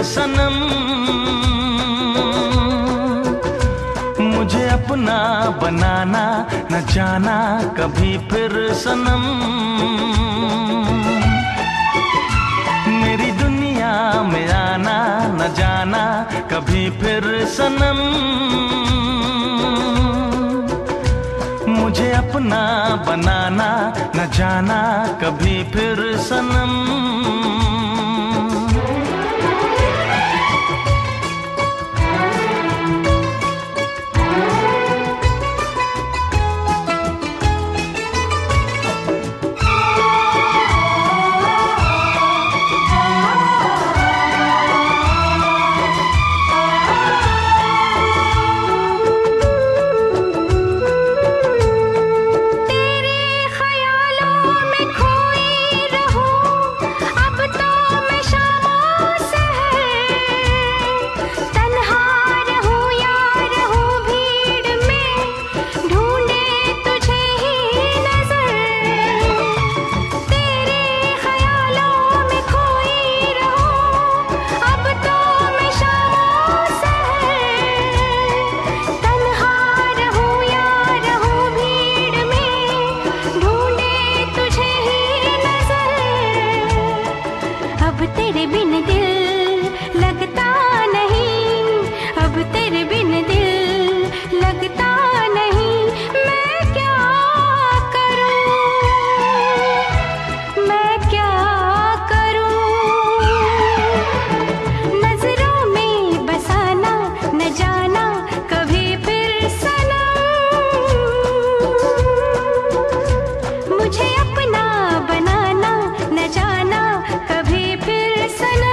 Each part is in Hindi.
सनम, मुझे अपना बनाना न जाना कभी फिर सनम। मेरी दुनिया में आना न जाना कभी फिर सनम, मुझे अपना बनाना न जाना कभी फिर सनम। तेरे बिन दिल लगता नहीं, अब तेरे बिन दिल लगता नहीं। मैं क्या करूं, मैं क्या करूं। नजरों में बसाना न जाना कभी फिर सनम, मुझे अपना बनाना न जाना कभी फिर सनम।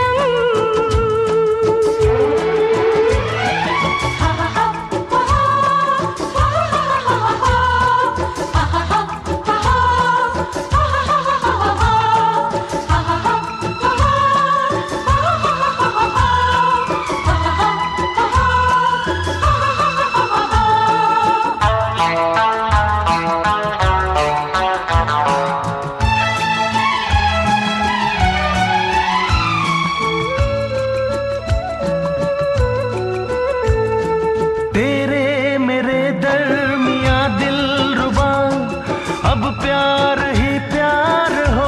तेरे मेरे दरमिया दिलरुबा अब प्यार ही प्यार हो।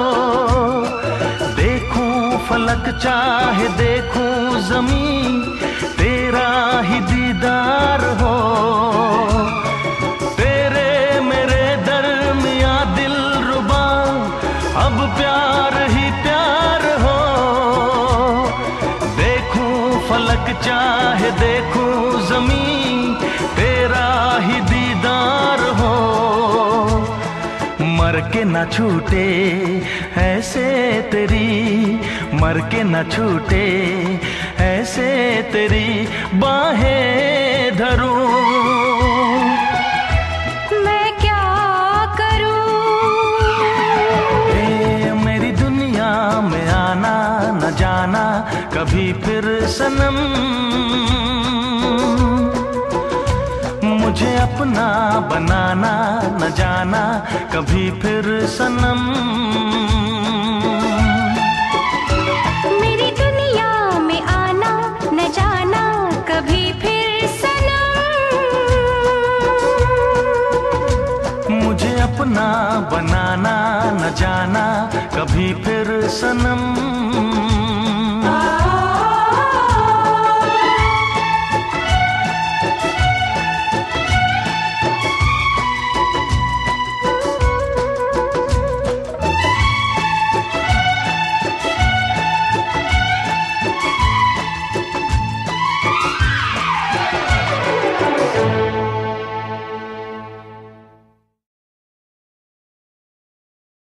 देखूं फलक चाहे देखूं ज़मीं, तेरा ही दीदार हो। तेरे मेरे दरमिया दिलरुबा अब प्यार ही प्यार हो। देखूं फलक चाहे देखूं ज़मीं, तेरा ही दीदार हो। मर के न छूटे ऐसे तेरी, मर के न छूटे ऐसे तेरी बाहें धरूं। मैं क्या करूं, मेरी दुनिया में आना न जाना कभी फिर सनम, मुझे अपना बनाना न जाना कभी फिर सनम। मेरी दुनिया में आना न जाना कभी फिर सनम, मुझे अपना बनाना न जाना कभी फिर सनम।